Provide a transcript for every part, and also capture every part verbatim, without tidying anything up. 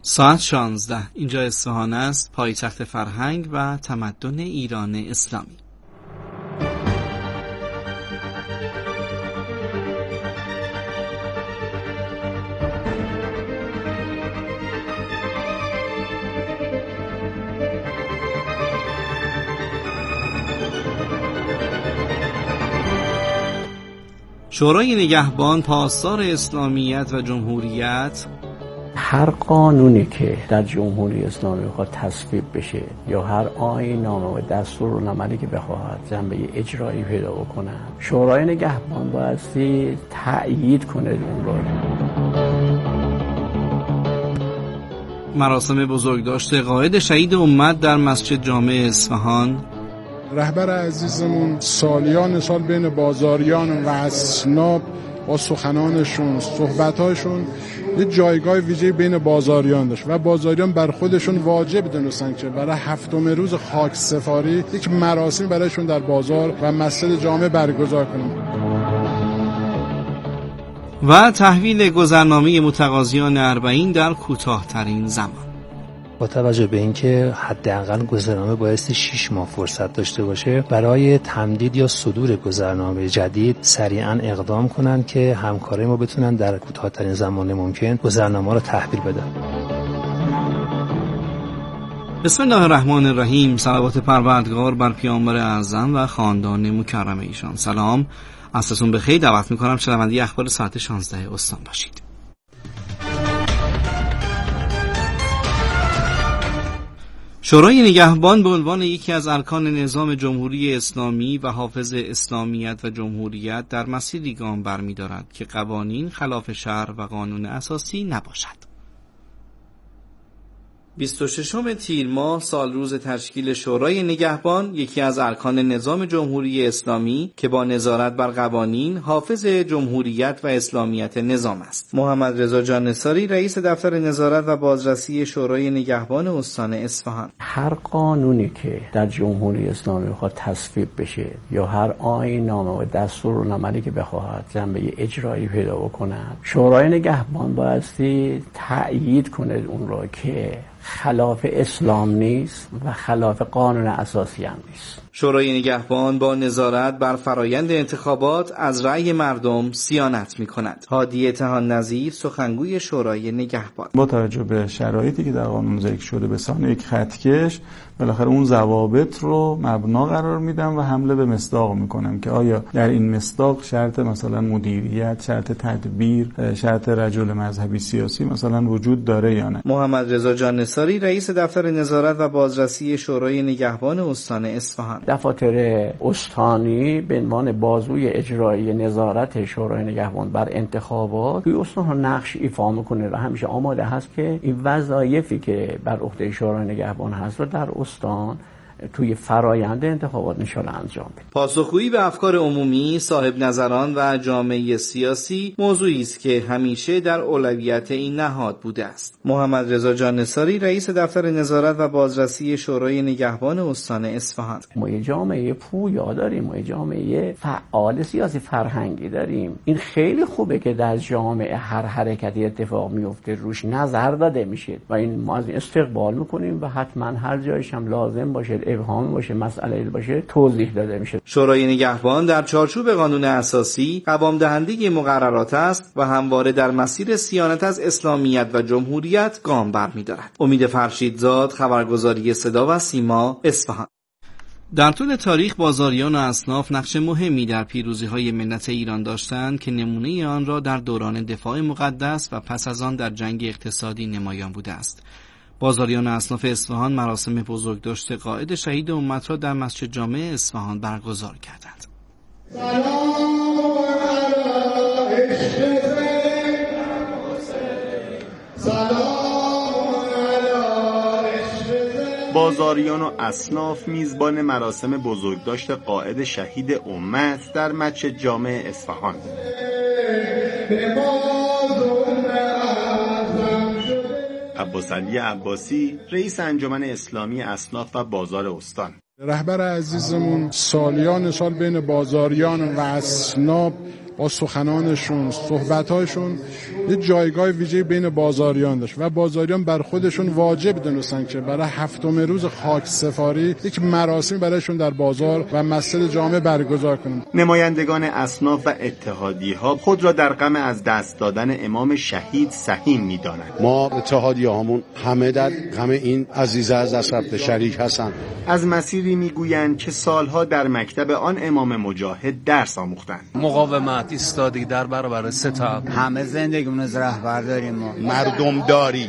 ساعت شانزده، اینجا اصفهان است، پایتخت فرهنگ و تمدن ایران اسلامی. شورای نگهبان پاسدار اسلامیت و جمهوریت هر قانونی که در جمهوری اسلامی بخواد تصویب بشه یا هر آیین‌نامه و دستورالعملی که بخواهد جنبه اجرایی پیدا بکنه، شورای نگهبان بایستی تأیید کنه اون رو. مراسم بزرگداشت قائد شهید امت در مسجد جامع اصفهان. رهبر عزیزمون سالیان سال بین بازاریان و اصناف با سخنانشون، صحبتاشون یه جایگاه ویژه بین بازاریان داشت و بازاریان بر خودشون واجب دونستن که برای هفتم روز خاک سفاری یک مراسم برایشون در بازار و مسجد جامع برگزار کنن. و تحویل گذرنامه متقاضیان اربعین در کوتاه‌ترین زمان. با توجه به اینکه حداقل گذرنامه بایستی شش ماه فرصت داشته باشه، برای تمدید یا صدور گذرنامه جدید سریعاً اقدام کنن که همکارای ما بتونن در کوتاه‌ترین زمان ممکن گذرنامه رو تحویل بدن. بسم الله الرحمن الرحیم. صلوات پروردگار بر پیامبر اعظم و خاندان مکرم ایشان. سلام، عصرتون بخیر. دعوت می‌کنم شنونده اخبار ساعت شانزده استان باشید. شورای نگهبان به عنوان یکی از ارکان نظام جمهوری اسلامی و حافظ اسلامیت و جمهوریت در مسیری گام برمی‌دارد که قوانین خلاف شرع و قانون اساسی نباشد. بیست و ششم تیر ماه سال روز تشکیل شورای نگهبان، یکی از ارکان نظام جمهوری اسلامی که با نظارت بر قوانین حافظ جمهوریت و اسلامیت نظام است. محمد رضا جان نثاری، رئیس دفتر نظارت و بازرسی شورای نگهبان استان اصفهان: هر قانونی که در جمهوری اسلامی بخواد تصویب بشه یا هر آیین‌نامه و دستورالعملی که بخواهد جنبه اجرایی پیدا بکنه، شورای نگهبان بایستی تأیید کنه اون رو که خلاف اسلام نیست و خلاف قانون اساسی هم نیست. شورای نگهبان با نظارت بر فرایند انتخابات از رأی مردم صیانت می‌کند. هادی طحان نظیر، سخنگوی شورای نگهبان: با توجه به شرایطی که در قانون ذکر شده به سان یک خطکش، بالاخره اون ضوابط رو مبنا قرار میدم و حمله به مصداق میکنم که آیا در این مصداق شرط مثلا مدیریت، شرط تدبیر، شرط رجل مذهبی سیاسی مثلا وجود داره یا نه. محمد رضا جان نثاری، رئیس دفتر نظارت و بازرسی شورای نگهبان استان اصفهان: دفاتر استانی به عنوان بازوی اجرایی نظارت شورای نگهبان بر انتخابات توی استان ها نقش ایفا میکنه و همیشه آماده هست که این وظایفی که بر عهده شورای نگهبان هست رو در استان توی فرایند انتخابات نشان انجام بده. پاسخگویی به افکار عمومی، صاحب نظران و جامعه سیاسی موضوعی است که همیشه در اولویت این نهاد بوده است. محمد رضا جان نثاری، رئیس دفتر نظارت و بازرسی شورای نگهبان استان اصفهان: ما یه جامعه پویا داریم، ما یه جامعه فعال سیاسی فرهنگی داریم. این خیلی خوبه که در جامعه هر حرکتی اتفاق میفته روش نظر داده میشه و این ما از این استقبال میکنیم و حتما هر جایش هم لازم باشه، ابهام باشه، مسئله باشه، توضیح داده میشه. شورای نگهبان در چارچوب قانون اساسی قوام دهنده مقررات است و همواره در مسیر صیانت از اسلامیت و جمهوریت گام برمی‌دارد. امید فرشیدزاد، خبرگزاری صدا و سیما، اصفهان. در طول تاریخ بازاریان و اصناف نقش مهمی در پیروزی‌های ملت ایران داشتند که نمونه آن را در دوران دفاع مقدس و پس از آن در جنگ اقتصادی نمایان بوده است. بازاریان اصناف اصفهان مراسم بزرگداشت قائد شهید امت را در مسجد جامع اصفهان برگزار کردند. بازاریان و اصناف میزبان مراسم بزرگداشت قائد شهید امت در مسجد جامع اصفهان. عباس علی عباسی، رئیس انجمن اسلامی اصناف و بازار استان: رهبر عزیزمون سالیان سال بین بازاریان و اصناف با سخنانشون، صحبت‌هاشون یه جایگاه ویژه بین بازاریان داشت و بازاریان بر خودشون واجب دونستن که برای هفتم روز خاک سفاری یک مراسم برایشون در بازار و مسجد جامع برگزار کنند. نمایندگان اصناف و اتحادیه‌ها خود را در غم از دست دادن امام شهید سهیم می‌دانند. ما اتحادیه‌هامون همه در غم این عزیزه از دست رفته شریک هستند. از مسیری میگویند که سالها در مکتب آن امام مجاهد درس آموختند. مقاومت، ایستادگی در برابر ستم. همه زندگیمون از رهبر داریم ما. مردم داری،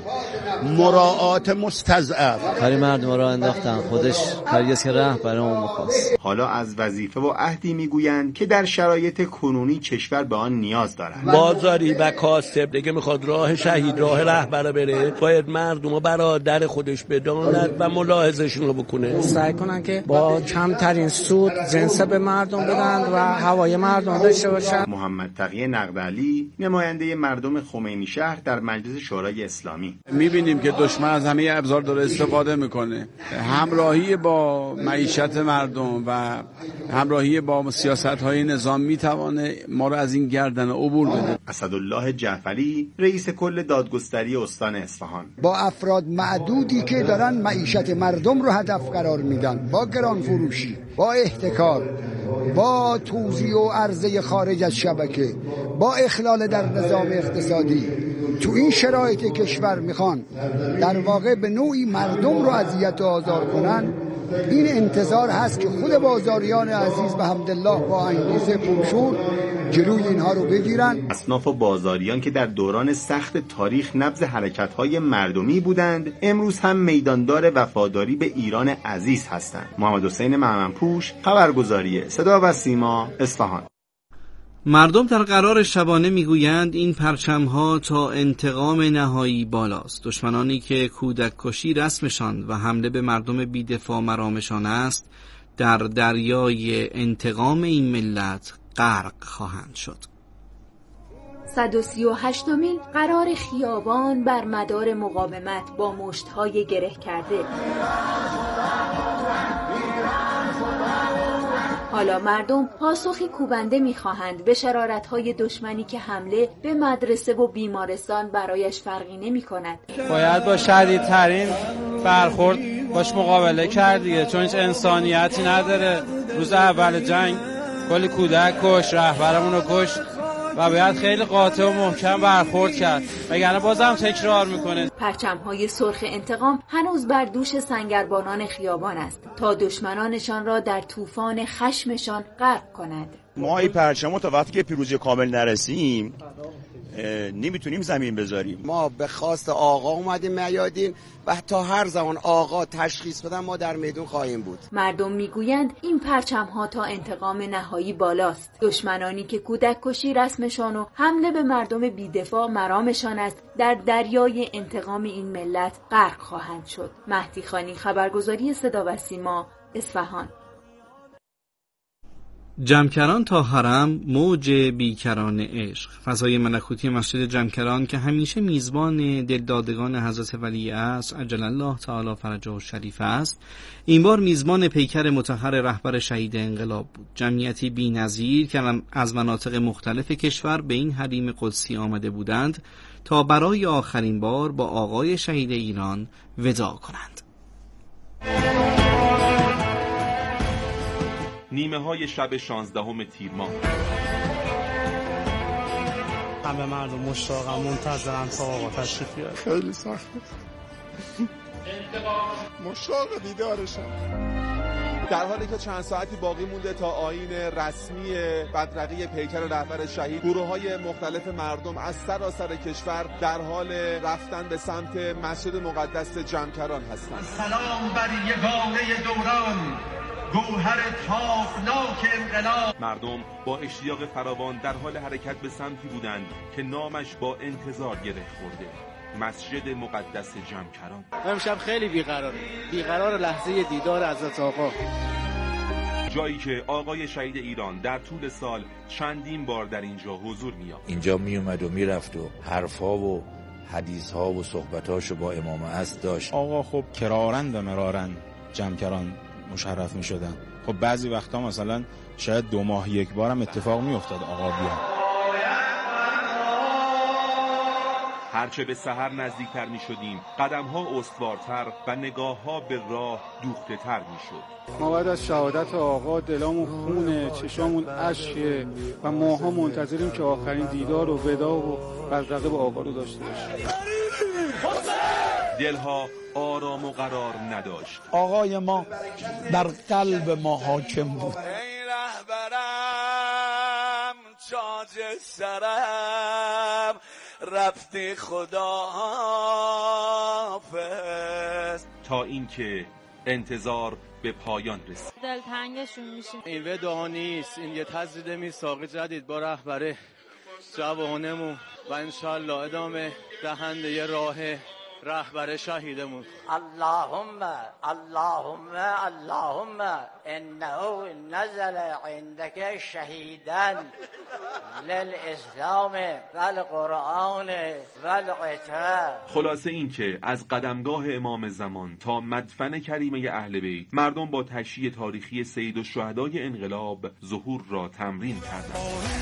مراعات مستضعف. کاری مردم را انداختن، خودش کاری است که رهبرمون می‌خواست. حالا از وظیفه و عهدی میگویند که در شرایط کنونی کشور به آن نیاز دارد. بازاری و کاسب دیگه میخواد راه شهید، راه رهبر بره، باید مردم رو برادر خودش بداند و ملاحظه‌شون رو بکنه. سعی کنن که با کمترین سود جنس به مردم بدن و هوای مردم داشته باشن. محمد تقی نقدعلی، نماینده مردم خمینی شهر در مجلس شورای اسلامی: میبینیم که دشمن از همه ابزار داره استفاده میکنه. همراهی با معیشت مردم و همراهی با سیاست‌های نظام میتوانه ما رو از این گردن عبور بده. اسدالله جعفری، رئیس کل دادگستری استان اصفهان: با افراد معدودی که دارن معیشت مردم رو هدف قرار میدن، با گران فروشی، با احتکار، با توزیع و عرضه خارج از شبکه، با اخلال در نظام اقتصادی، تو این شرایط کشور میخوان در واقع به نوعی مردم رو اذیت و آزار کنن. این انتظار هست که خود بازاریان عزیز به حمدالله با انگیزه پرشور جلوی اینها رو بگیرن. اصناف و بازاریان که در دوران سخت تاریخ نبض حرکت‌های مردمی بودند، امروز هم میداندار وفاداری به ایران عزیز هستند. محمد حسین مهمنپوش، خبرگزاری صدا و سیما، اصفهان. مردم در قرار شبانه میگویند این پرچم‌ها تا انتقام نهایی بالاست. دشمنانی که کودک کشی رسمشان و حمله به مردم بی‌دفاع مرامشان است، در دریای انتقام این ملت غرق خواهند شد. صد و سی و هشتمین قرار خیابان بر مدار مقاومت با مشت‌های گره کرده. حالا مردم پاسخی کوبنده می‌خواهند به شرارت‌های دشمنی که حمله به مدرسه و بیمارستان برایش فرقی نمی‌کند. باید با شدیدترین برخورد باش مقابله کرد دیگه، چون هیچ انسانیتی نداره. روز اول جنگ کلی کودک کش، رهبرمون رو کشت و باید خیلی قاطع و محکم برخورد کرد، وگرنه بازم تکرار میکنه. پرچم‌های سرخ انتقام هنوز بر دوش سنگربانان خیابان است تا دشمنانشان را در طوفان خشمشان غرق کند. ما این پرچمو تا وقتی که پیروزی کامل نرسیم نمیتونیم زمین بذاریم. ما به خواست آقا اومدیم میادین و تا هر زمان آقا تشخیص بدن ما در میدون خواهیم بود. مردم میگویند این پرچم‌ها تا انتقام نهایی بالاست. دشمنانی که کودک کشی رسمشان و حمله به مردم بی‌دفاع مرامشان است، در دریای انتقام این ملت غرق خواهند شد. مهدی خانی، خبرگزاری صدا و سیما، اصفهان. جمکران تا حرم، موج بیکران عشق. فضای ملکوتی مسجد جمکران که همیشه میزبان دلدادگان حضرت ولی عصر عجل الله تعالی فرجه الشریف است، این بار میزبان پیکر مطهر رهبر شهید انقلاب بود. جمعیتی بی‌نظیر که از مناطق مختلف کشور به این حریم قدسی آمده بودند تا برای آخرین بار با آقای شهید ایران وداع کنند. نیمه های شب شانزدهم تیر ماه. همه مردم مشتاقم، منتظرم تا آقا تشریف بیاره. خیلی سخته، مشتاق دیدارشم. در حالی که چند ساعتی باقی مونده تا آیین رسمی بدرقه پیکر رهبر شهید، گروه‌های مختلف مردم از سراسر کشور در حال رفتن به سمت مسجد مقدس جمکران هستند. سلام بر یگانه دوران، گوهر تابناک انقلاب. مردم با اشتیاق فراوان در حال حرکت به سمتی بودند که نامش با انتظار گره خورده: مسجد مقدس جمکران. امشب خیلی بیقراره، بیقرار لحظه دیدار حضرت آقا، جایی که آقای شهید ایران در طول سال چندین بار در اینجا حضور می‌یافت. اینجا میومد و میرفت و حرفا و حدیثها و صحبتاشو با امام عصر داشت. آقا خب کرارن و مرارن جمکران مشرف می شدن. خب بعضی وقتا مثلا شاید دو ماه یک بارم اتفاق می افتاد آقا بیان. هرچه به سحر نزدیکتر می شدیم قدمها استوارتر و نگاهها به راه دوخته تر می شد. ما بعد از شهادت آقا دلامون خونه، چشامون اشکه و ماها منتظریم که آخرین دیدار و ودا و بدرقه با آقا رو داشته باشیم. دلها آرام و قرار نداشت. آقای ما در قلب ما حاکم بود. ای رهبرم تاج سرم رفتی خدا حافظ. تا اینکه انتظار به پایان رسید. دلتنگشون میشیم. این ودا نیست، این یه تجدید میثاق جدید با رهبر جوانمون و انشالله ادامه دهنده راه رهبر شهیدمون. اللهم اللهم اللهم انه نزل عندك شهیدا للاسلام والقرآن والعتاب. خلاصه این که از قدمگاه امام زمان تا مدفن کریمه اهل بیت مردم با تشییع تاریخی سید الشهدای انقلاب ظهور را تمرین کردند.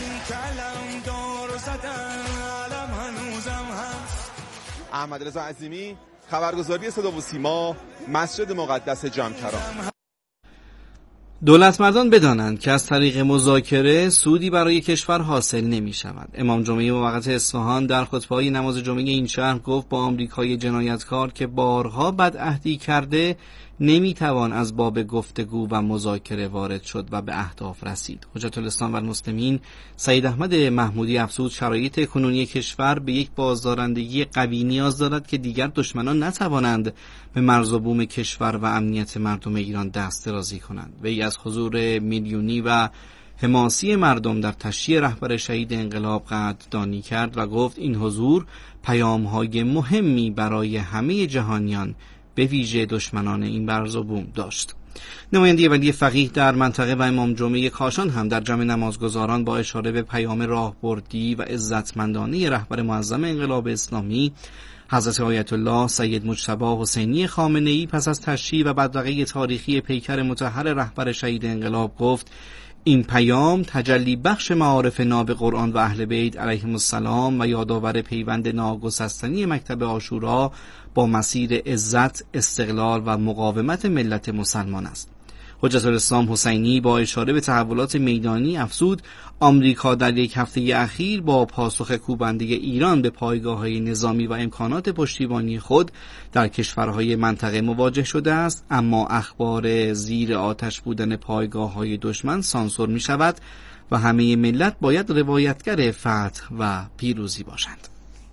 احمد رضا عظیمی، خبرگزاری صدا و سیما، مسجد مقدس جمکران. دولتمردان بدانند که از طریق مذاکره سودی برای کشور حاصل نمی شود. امام جمعه موقت اصفهان در خطبه‌های نماز جمعه این شهر گفت با آمریکای جنایتکار که بارها بدعهدی کرده نمیتوان از باب گفتگو و مذاکره وارد شد و به اهداف رسید. حجت الاسلام و المسلمین سید احمد محمودی افزود شرایط کنونی کشور به یک بازدارندگی قوی نیاز دارد که دیگر دشمنان نتوانند به مرز و بوم کشور و امنیت مردم ایران دست درازی کنند. وی از حضور میلیونی و حماسی مردم در تشییع رهبر شهید انقلاب قدردانی کرد و گفت این حضور پیام‌های مهمی برای همه جهانیان به ویژه دشمنان این مرز و بوم داشت. نماینده ولی فقیه در منطقه و امام جمعه کاشان هم در جمع نمازگزاران با اشاره به پیام راهبردی و عزتمندانه رهبر معظم انقلاب اسلامی حضرت آیت الله سید مجتبی حسینی خامنه‌ای پس از تشییع و بدرقه تاریخی پیکر مطهر رهبر شهید انقلاب گفت این پیام تجلی بخش معارف ناب قرآن و اهل بیت علیهم السلام و یادآور پیوند ناگسستنی مکتب عاشورا با مسیر عزت، استقلال و مقاومت ملت مسلمان است. حجت الاسلام حسینی با اشاره به تحولات میدانی افزود آمریکا در یک هفته اخیر با پاسخ کوبنده ایران به پایگاه‌های نظامی و امکانات پشتیبانی خود در کشورهای منطقه مواجه شده است، اما اخبار زیر آتش بودن پایگاه‌های دشمن سانسور می‌شود و همه ملت باید روایتگر فتح و پیروزی باشند.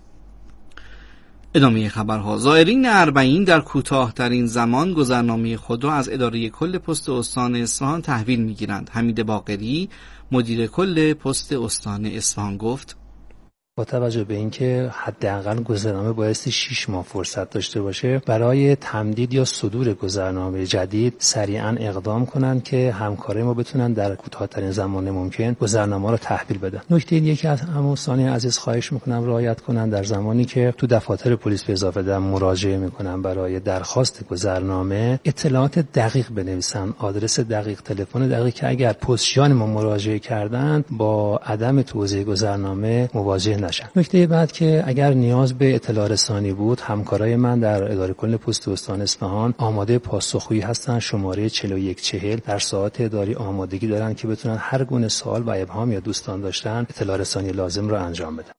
ادامه خبرها. زائرین اربعین در کوتاه‌ترین زمان گذرنامه خود را از اداره کل پست استان اصفهان تحویل می‌گیرند. حمید باقری مدیر کل پست استان اصفهان گفت با توجه به اینکه حداقل گذرنامه بایستی شش ماه فرصت داشته باشه برای تمدید یا صدور گذرنامه جدید سریعا اقدام کنند که همکارای ما بتونن در کوتاه‌ترین زمان ممکن گذرنامه رو تحویل بدن. نکته دیگه که از هموطنان عزیز خواهش میکنم رعایت کنن در زمانی که تو دفاتر پلیس به اضافه دارن مراجعه میکنن برای درخواست گذرنامه اطلاعات دقیق بنویسن، آدرس دقیق، تلفن دقیق که اگر پستچیان ما مراجعه کردن با عدم توزیع گذرنامه مواجه نشن. نکته بعد که اگر نیاز به اطلاع رسانی بود همکارای من در اداره کل پست استان اصفهان آماده پاسخگویی هستن. شماره چهل و یک چهل در ساعات اداری آمادگی دارن که بتونن هر گونه سوال و ابهام یا دوستان داشتن اطلاع رسانی لازم را انجام بدن.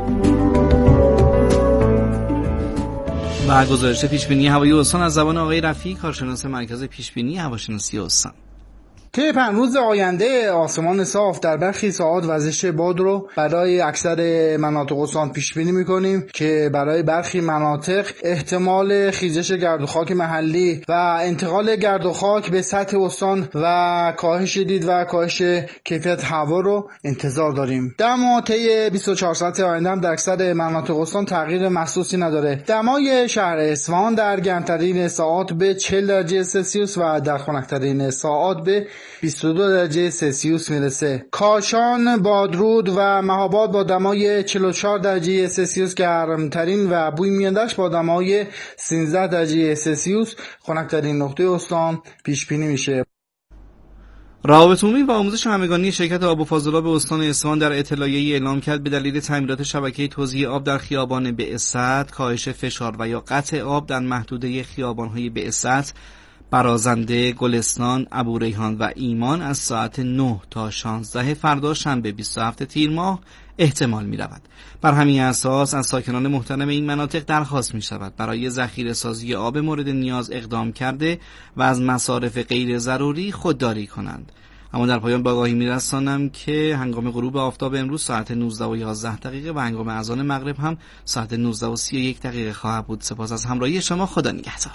و گزارش پیشبینی هوایی استان از زبان آقای رفیع کارشناس مرکز پیشبینی هواشناسی استان. طی پنج روز آینده آسمان صاف در برخی ساعات وزش باد رو برای اکثر مناطق استان پیش بینی می‌کنیم که برای برخی مناطق احتمال خیزش گرد و خاک محلی و انتقال گرد و خاک به سطح استان و کاهش دید و کاهش کیفیت هوا رو انتظار داریم. دما طی بیست و چهار ساعت آینده هم در اکثر مناطق استان تغییر محسوسی نداره. دمای شهر اصفهان در گرمترین ساعات به چهل درجه سلسیوس و در خنک‌ترین ساعات به بیست و دو درجه سلسیوس میرسه. کاشان، بادرود و مهاباد با دمای چهل و چهار درجه سلسیوس گرمترین و بوی میاندش با دمای سیزده درجه سلسیوس خنک‌ترین نقطه استان پیش بینی میشه. روابط عمومی و آموزش همگانی شرکت آب و فاضلاب استان اصفهان در اطلاعیه‌ای اعلام کرد به دلیل تعمیرات شبکه توزیع آب در خیابان بعثت، کاهش فشار و یا قطع آب در محدوده خیابان‌های بعثت، برازنده، گلستان، ابوریحان و ایمان از ساعت نه تا شانزده فردا شنبه بیست و هفتم تیر ماه احتمال می رود. بر همین اساس از ساکنان محترم این مناطق درخواست می شود برای ذخیره سازی آب مورد نیاز اقدام کرده و از مصارف غیر ضروری خودداری کنند. اما در پایان با آگاهی می رسانم که هنگام غروب آفتاب امروز ساعت نوزده و یازده دقیقه و هنگام اذان مغرب هم ساعت نوزده و سی و یک دقیقه خواهد بود. سپاس از همراهی شما. خدا نگهدار.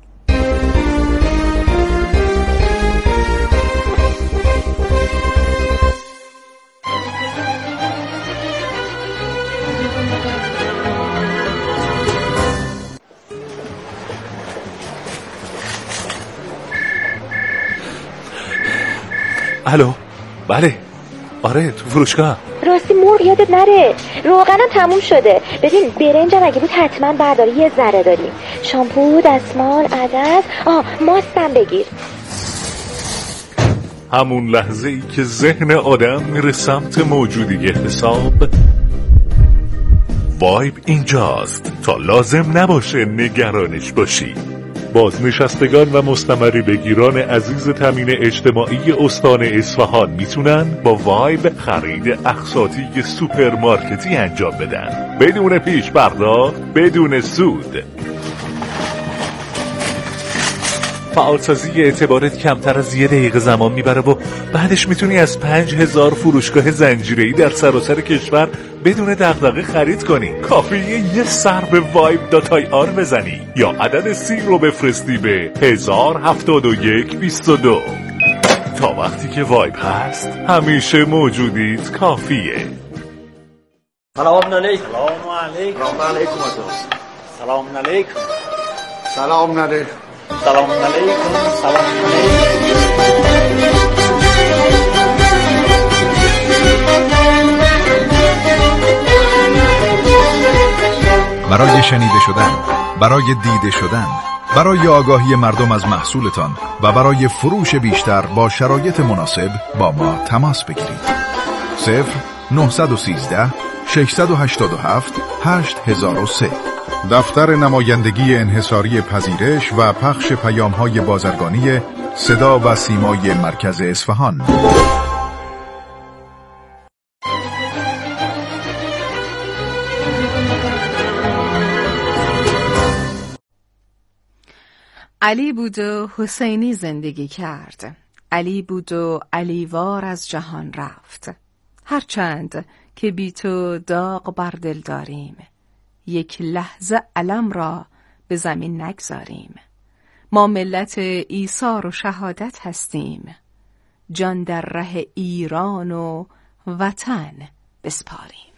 الو، بله، آره تو فروشگاه. راستی مرغ یادت نره، روغنم تموم شده. ببین برنجم اگه بود حتما برداری، یه ذره داریم. شامپو، دستمال، عدس، آه ماستم بگیر. همون لحظه ای که ذهن آدم میره سمت موجودی حساب، وایب اینجاست تا لازم نباشه نگرانش باشی. بازنشستگان و مستمری بگیران عزیز تامین اجتماعی استان اصفهان میتونن با وایب خرید اقساطی سوپرمارکتی انجام بدن بدون پیش پرداخت، بدون سود. فعالسازی اعتبارت کمتر از یه دقیقه زمان میبره و بعدش میتونی از پنج هزار فروشگاه زنجیره‌ای در سراسر کشور بدون دغدغه خرید کنی. کافیه یه سر به وایب دات آی آر بزنی یا عدد سی رو بفرستی به هزار هفتاد و یک بیست و دو. تا وقتی که وایب هست همیشه موجودیت کافیه. سلام علیکم. سلام علیکم. سلام علیکم. سلام علیکم. سلام علیکم. سلام علیکم. سلام برای شنیده شدن، برای دیده شدن، برای آگاهی مردم از محصولتان و برای فروش بیشتر با شرایط مناسب با ما تماس بگیرید. صفر نه یک سه شش هشت هفت هشت هزار و سه. دفتر نمایندگی انحصاری پذیرش و پخش پیام‌های بازرگانی صدا و سیمای مرکز اصفهان. علی بود و حسینی زندگی کرد. علی بود و علیوار از جهان رفت. هرچند که بی تو داغ بر دل داریم، یک لحظه علم را به زمین نگذاریم. ما ملت ایثار و شهادت هستیم، جان در ره ایران و وطن بسپاریم.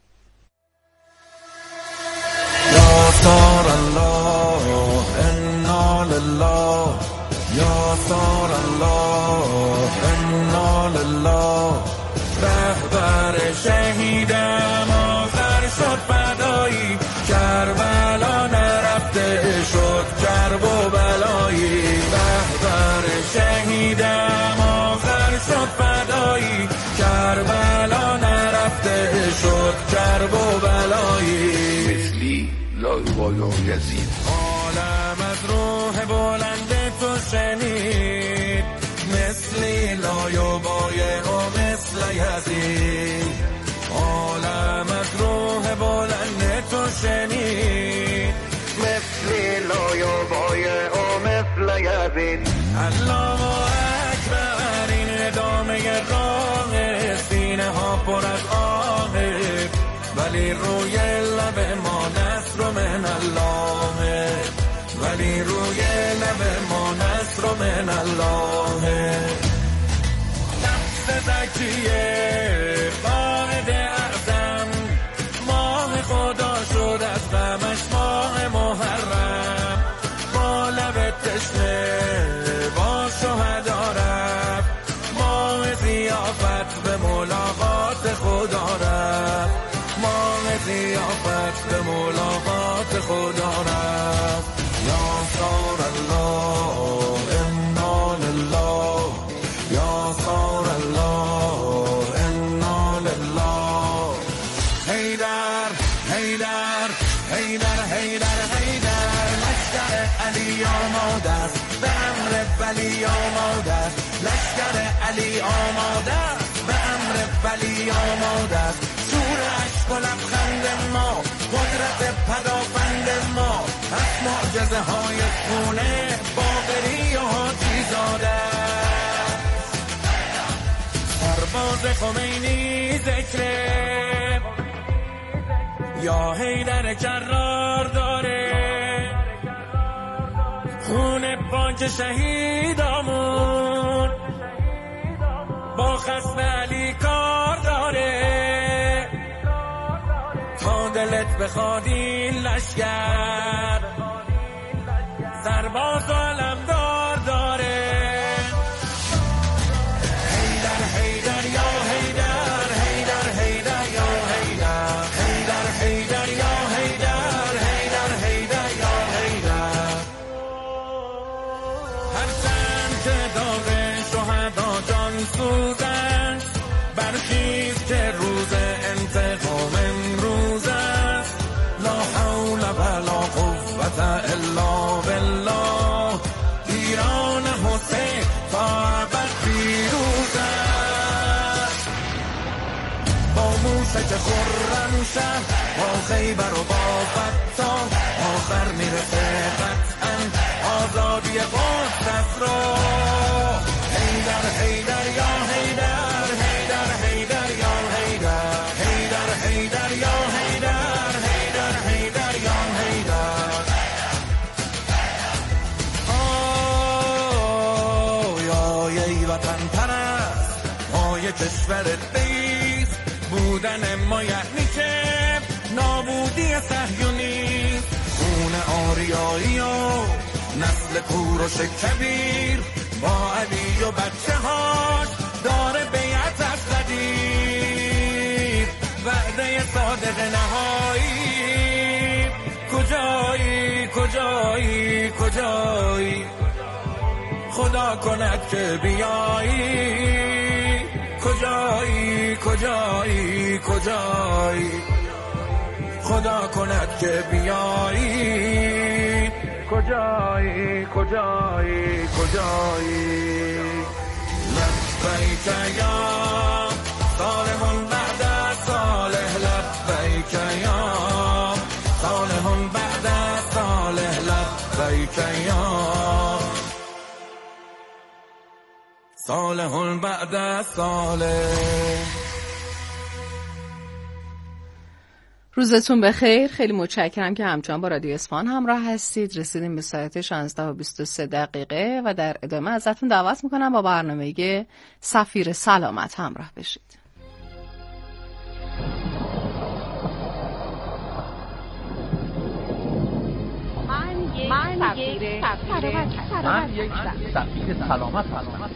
یا ثار الله انا لله، یا ثار الله انا لله. رهبر شهیدم آخر شد فدایی، کربلا نرفته شد کرب و بلایی. رهبر شهیدم آخر شد فدایی، کربلا نرفته شد کرب و بلایی. مثلی لایبالا یزید، عالم از روح بلند تو شنید، مثلی لایبای و مثل یزید. عالم از روح بلند تو شنید، مثلی لایبای و مثل یزید. الله اکبر، این ادامه راه، سینه ها پر از آهه، ولی روی لب ما نصر من الله، ولی روی لب ما نصر من الله. نفس زکیه قائد اعظم، ماه خدا شد از غمش ماه محرم. با لب تشنه با شهدا رفت، ماه ضیافت به ملاقات خدا رفت، ماه ضیافت به ملاقات خدا رفت. یا ثار الله انا لله، یا ثار حیدر حیدر حیدر حیدر حیدر لشکر علی آماده است به امر ولی آماده است لشکر علی آماده است به امر ولی آماده است شور اشک و لبخند ما قدرت پدافند ما از معجزه های خونه باقری و حاجی زاده سرباز خمینی ذکره یا حیدر جرار داره خون پاک شهیدامون با خصم علی کار داره تا دلت بخواد این لشکر سرباز و علمدار داره حیدر حیدر یا حیدر حیدر حیدر یا حیدر حیدر حیدر یا حیدر حیدر حیدر یا حیدر هر چند که داغ شهدا جان سوزن برخیز که روز انتقام امروز است لا حول ولا قوة الا بالله ایران حسین تا ابد پیروز است با موشک خرم شه با خیبر و با فتح آخر میرسه قطعا آزادی قدس را حیدر حیدر یا حیدر حیدر حیدر یا حیدر حیدر حیدر یا حیدر حیدر حیدر یا حیدر آه یا ای وطن پرست پای کشورت بیست بودن ما یعنی که نابودی صهیونی خون آریایی و نسل کوروش کبیر با علی و بچه هاش داره بیعت از قدیر وعده صادق نهایی کجایی کجایی کجایی خدا کند که بیایی کجایی کجایی کجایی خدا کند که بیایی کجایی کجایی کجایی لبیک یا صالحون بعد صالح لبیک یا صالحون بعد صالح لبیک یا صالحون بعد صالح. روزتون بخیر. خیلی متشکرم که همچنان با رادیو اصفهان همراه هستید. رسیدیم به ساعت شانزده و بیست و سه دقیقه و در ادامه ازتون دعوت میکنم با برنامه سفیر سلامت همراه بشید. من یک سفیر سلامت من یک سفیر سلامت سلامت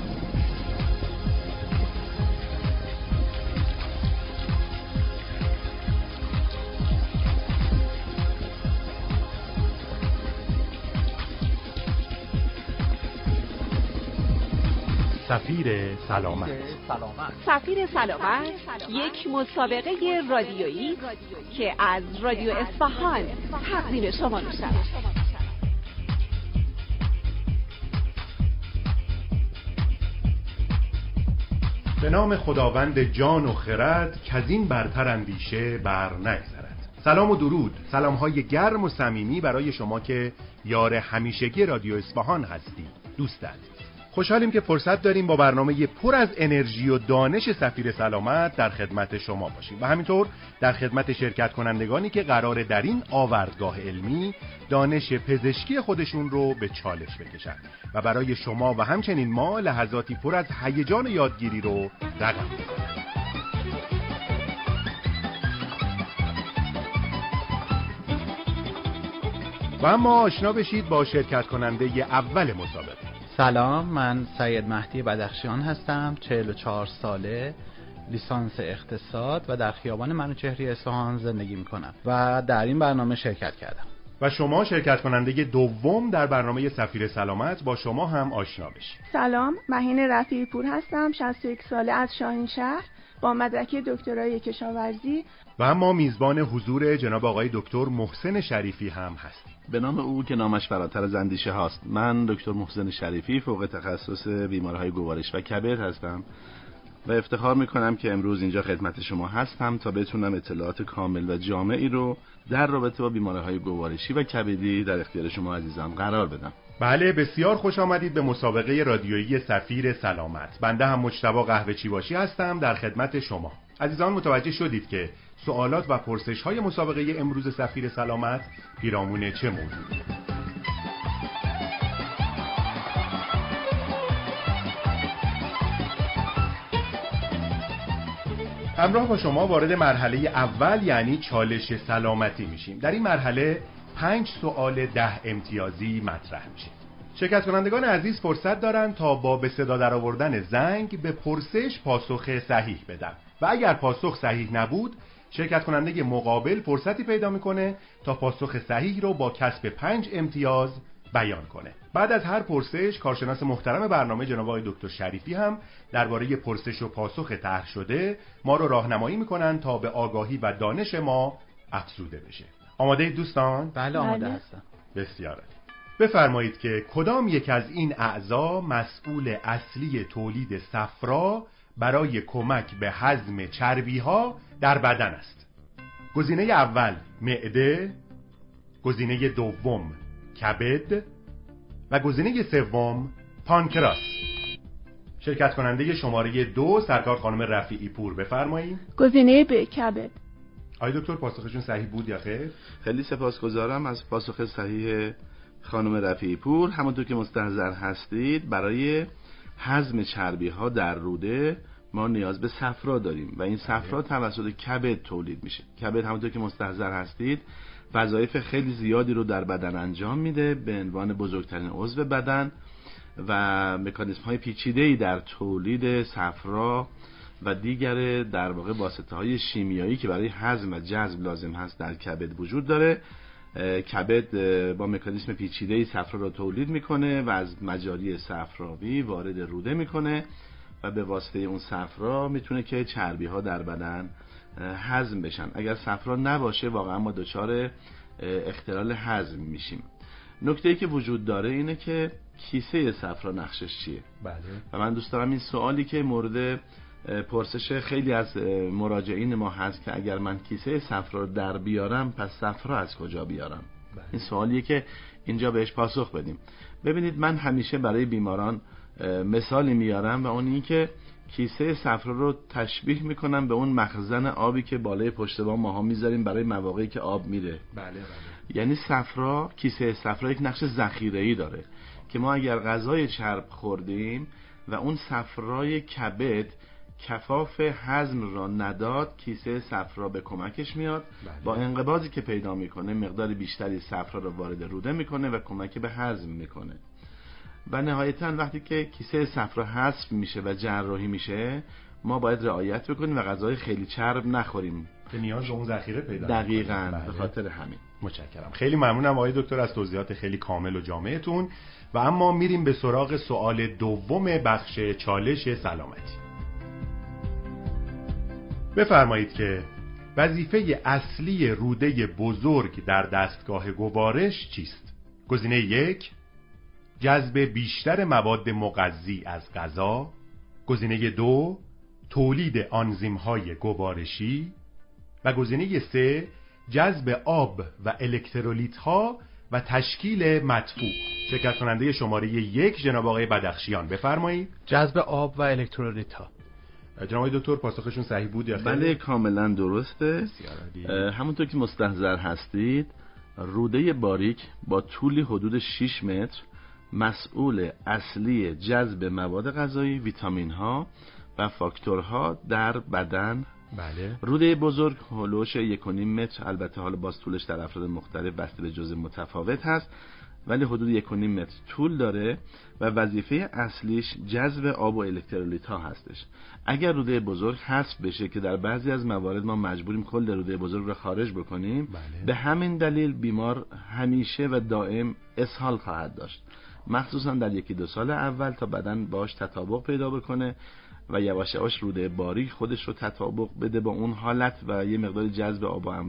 سفیر سلامت سفیر سلامت یک مسابقه رادیویی که از رادیو اصفهان تقدیم شما می شود. به نام خداوند جان و خرد که از این برتر اندیشه بر نگذرد. سلام و درود، سلام‌های گرم و صمیمی برای شما که یار همیشگی رادیو اصفهان هستید. دوست عزیز، خوشحالیم که فرصت داریم با برنامه پر از انرژی و دانش سفیر سلامت در خدمت شما باشیم و همینطور در خدمت شرکت کنندگانی که قراره در این آوردگاه علمی دانش پزشکی خودشون رو به چالش بکشن و برای شما و همچنین ما لحظاتی پر از هیجان یادگیری رو رقم بزنن. و اما آشنا بشید با شرکت کننده اول مسابقه. سلام، من سید مهدی بدخشیان هستم، چهل و چهار ساله، لیسانس اقتصاد و در خیابان منوچهری اصفهان زندگی میکنم و در این برنامه شرکت کردم. و شما شرکت کننده دوم در برنامه سفیر سلامت، با شما هم آشنا بشید. سلام، مهین رفیعی پور هستم، شصت و یک ساله، از شاهین شهر با مدرک دکترای کشاورزی. و اما میزبان حضور جناب آقای دکتر محسن شریفی هم هست. به نام او که نامش فراتر از اندیشه هاست. من دکتر محسن شریفی فوق تخصص بیماری‌های گوارش و کبد هستم و افتخار میکنم که امروز اینجا خدمت شما هستم تا بتونم اطلاعات کامل و جامعی رو در رابطه با بیماری‌های گوارشی و کبدی در اختیار شما عزیزان قرار بدم. بله، بسیار خوش آمدید به مسابقه رادیویی سفیر سلامت. بنده هم مجتبی قهوه چیباشی هستم در خدمت شما. عزیزان متوجه شدید که سوالات و پرسش‌های مسابقه امروز سفیر سلامت پیرامون چه موضوعی؟ همراه با شما وارد مرحله اول یعنی چالش سلامتی میشیم. در این مرحله پنج سوال ده امتیازی مطرح میشه. شرکت کنندگان عزیز فرصت دارن تا با به صدا در آوردن زنگ به پرسش پاسخ صحیح بدن و اگر پاسخ صحیح نبود شرکت کننده مقابل فرصتی پیدا میکنه تا پاسخ صحیح رو با کسب پنج امتیاز بیان کنه. بعد از هر پرسش کارشناس محترم برنامه جناب آقای دکتر شریفی هم درباره پرسش و پاسخ طرح شده ما رو راهنمایی میکنن تا به آگاهی و دانش ما افزوده بشه. آماده دوستان؟ بله آماده هستم. بسیار عالی. بفرمایید که کدام یک از این اعضا مسئول اصلی تولید صفرا برای کمک به هضم چربی‌ها در بدن است؟ گزینه اول معده، گزینه دوم کبد و گزینه سوم پانکراس. شرکت کننده شماره دو سرکار خانم رفیعی پور بفرمایید. گزینه ب کبد. آقای دکتر پاسخشون صحیح بود یا خیر؟ خیلی سپاسگزارم از پاسخ صحیح خانم رفیعی پور. همونطور که مستحضر هستید برای هضم چربی ها در روده ما نیاز به صفرا داریم و این صفرا توسط کبد تولید میشه. کبد همونطور که مستحضر هستید وظایف خیلی زیادی رو در بدن انجام میده به عنوان بزرگترین عضو بدن و مکانیزم های پیچیده‌ای در تولید صفرا و دیگر در واقع واسطه های شیمیایی که برای هضم و جذب لازم هست در کبد وجود داره. کبد با مکانیزم پیچیده‌ای صفرا رو تولید میکنه و از مجاری صفراوی وارد روده میکنه و به واسطه اون صفرا میتونه که چربی ها در بدن هضم بشن. اگر صفرا نباشه واقعا ما دچار اختلال هضم میشیم. نکته‌ای که وجود داره اینه که کیسه صفرا نقشش چیه؟ بله. و من دوست دارم این سوالی که مورد پرسش خیلی از مراجعین ما هست که اگر من کیسه صفرا رو در بیارم پس صفرا از کجا بیارم؟ بله. این سوالیه که اینجا بهش پاسخ بدیم. ببینید من همیشه برای بیماران مثالی میارم و اون این که کیسه صفرا رو تشبیه میکنم به اون مخزن آبی که بالای پشت بام ماها میذاریم برای مواقعی که آب میره. بله بله. یعنی صفرا، کیسه صفرا یک نقش ذخیره‌ای داره که ما اگر غذای چرب خوردیم و اون صفرای کبد کفاف هضم را نداد کیسه صفرا به کمکش میاد. بله. با انقباضی که پیدا میکنه مقدار بیشتری صفرا رو وارد روده میکنه و کمک به هضم میکنه و نهایتاً وقتی که کیسه صفرا حذف میشه و جراحی میشه ما باید رعایت بکنیم و غذای خیلی چرب نخوریم که نیاز به اون ذخیره پیدا دقیقاً. بله. به خاطر همین متشکرم. خیلی ممنونم آقای دکتر از توضیحات خیلی کامل و جامعتون و اما میریم به سراغ سوال دوم بخش چالش سلامتی. بفرمایید که وظیفه اصلی روده بزرگ در دستگاه گوارش چیست؟ گزینه یک جذب بیشتر مواد مغذی از غذا، گزینه دو تولید آنزیم‌های گوارشی و گزینه سه جذب آب و الکترولیت‌ها و تشکیل مدفوع. شرکت کننده شماره یک جناب آقای بدخشیان بفرمایید. جذب آب و الکترولیت‌ها. جناب دکتر پاسخشون صحیح بود یا خیر؟ بله کاملا درسته. همونطور که مستحضر هستید روده باریک با طولی حدود شش متر مسئول اصلی جذب مواد غذایی، ویتامین ها و فاکتورها در بدن. بله. روده بزرگ هولوش یک و نیم متر، البته حالا باز طولش در افراد مختلف بسته به جزء متفاوت هست ولی حدود یک و نیم متر طول داره و وظیفه اصلیش جذب آب و الکترولیت ها هستش. اگر روده بزرگ حذف بشه که در بعضی از موارد ما مجبوریم کل روده بزرگ رو خارج بکنیم، بله. به همین دلیل بیمار همیشه و دائم اسهال خواهد داشت، مخصوصا در یکی دو سال اول تا بدن باش تطابق پیدا بکنه و یواش یواش روده باریک خودش رو تطابق بده با اون حالت و یه مقدار جذب آب و